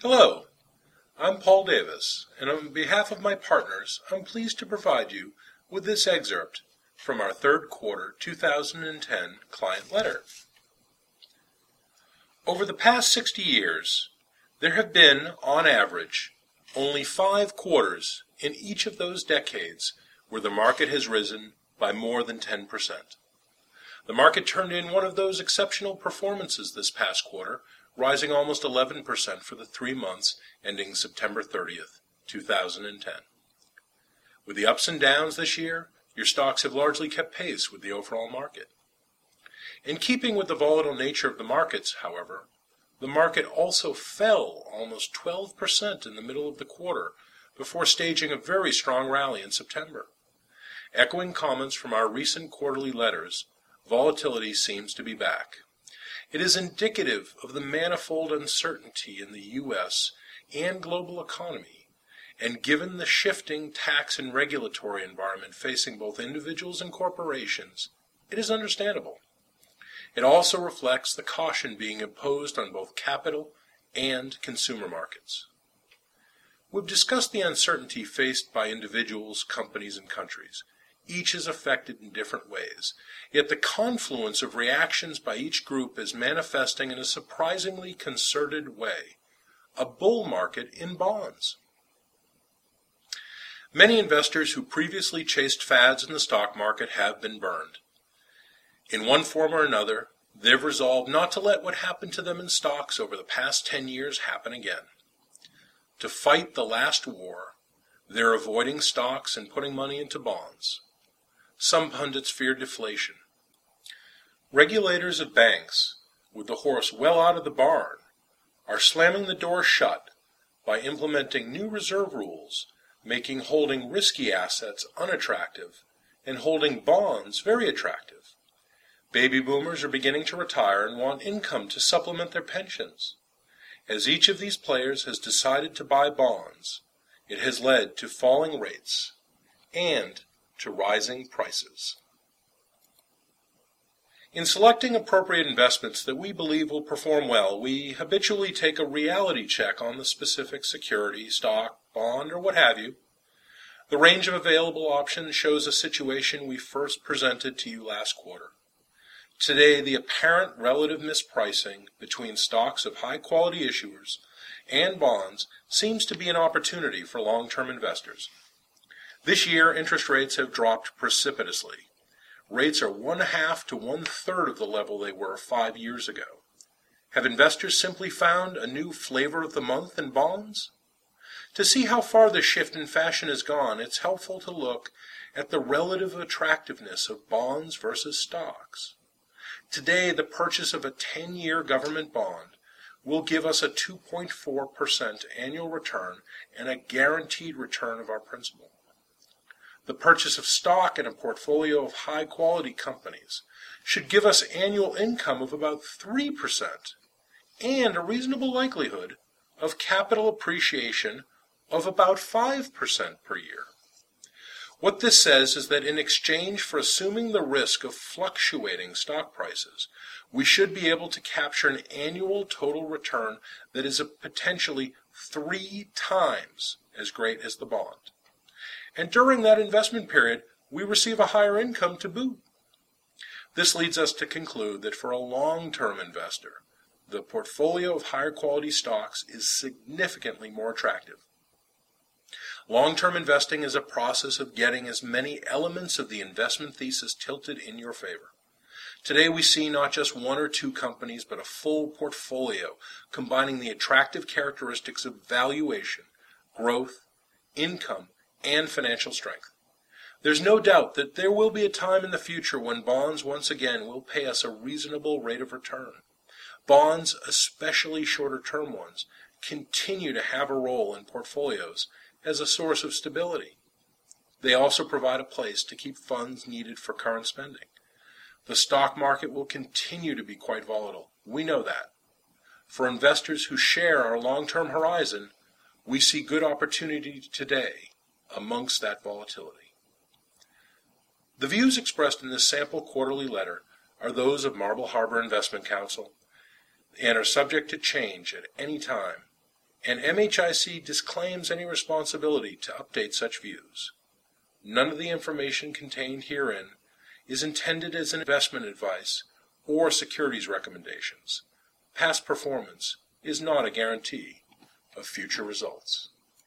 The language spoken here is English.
Hello, I'm Paul Davis, and on behalf of my partners, I'm pleased to provide you with this excerpt from our third quarter 2010 client letter. Over the past 60 years, there have been, on average, only 5 quarters in each of those decades where the market has risen by more than 10%. The market turned in one of those exceptional performances this past quarter, rising almost 11% for the 3 months ending September 30th, 2010. With the ups and downs this year, your stocks have largely kept pace with the overall market. In keeping with the volatile nature of the markets, however, the market also fell almost 12% in the middle of the quarter before staging a very strong rally in September. Echoing comments from our recent quarterly letters, volatility seems to be back. It is indicative of the manifold uncertainty in the U.S. and global economy, and given the shifting tax and regulatory environment facing both individuals and corporations, it is understandable. It also reflects the caution being imposed on both capital and consumer markets. We've discussed the uncertainty faced by individuals, companies, and countries. Each is affected in different ways, yet the confluence of reactions by each group is manifesting in a surprisingly concerted way: a bull market in bonds. Many investors who previously chased fads in the stock market have been burned. In one form or another, they've resolved not to let what happened to them in stocks over the past 10 years happen again. To fight the last war, they're avoiding stocks and putting money into bonds. Some pundits fear deflation. Regulators of banks, with the horse well out of the barn, are slamming the door shut by implementing new reserve rules, making holding risky assets unattractive and holding bonds very attractive. Baby boomers are beginning to retire and want income to supplement their pensions. As each of these players has decided to buy bonds, it has led to falling rates and to rising prices. In selecting appropriate investments that we believe will perform well, we habitually take a reality check on the specific security, stock, bond, or what have you. The range of available options shows a situation we first presented to you last quarter. Today, the apparent relative mispricing between stocks of high-quality issuers and bonds seems to be an opportunity for long-term investors. This year, interest rates have dropped precipitously. Rates are 1/2 to 1/3 of the level they were 5 years ago. Have investors simply found a new flavor of the month in bonds? To see how far the shift in fashion has gone, it's helpful to look at the relative attractiveness of bonds versus stocks. Today, the purchase of a 10-year government bond will give us a 2.4% annual return and a guaranteed return of our principal. The purchase of stock in a portfolio of high-quality companies should give us annual income of about 3% and a reasonable likelihood of capital appreciation of about 5% per year. What this says is that in exchange for assuming the risk of fluctuating stock prices, we should be able to capture an annual total return that is potentially 3 times as great as the bond. And during that investment period, we receive a higher income to boot. This leads us to conclude that for a long-term investor, the portfolio of higher quality stocks is significantly more attractive. Long-term investing is a process of getting as many elements of the investment thesis tilted in your favor. Today we see not just 1 or 2 companies, but a full portfolio combining the attractive characteristics of valuation, growth, income, and financial strength. There's no doubt that there will be a time in the future when bonds once again will pay us a reasonable rate of return. Bonds, especially shorter-term ones, continue to have a role in portfolios as a source of stability. They also provide a place to keep funds needed for current spending. The stock market will continue to be quite volatile. We know that. For investors who share our long-term horizon, we see good opportunity today amongst that volatility. The views expressed in this sample quarterly letter are those of Marble Harbor Investment Counsel and are subject to change at any time and MHIC disclaims any responsibility to update such views. None of the information contained herein is intended as an investment advice or securities recommendations. Past performance is not a guarantee of future results.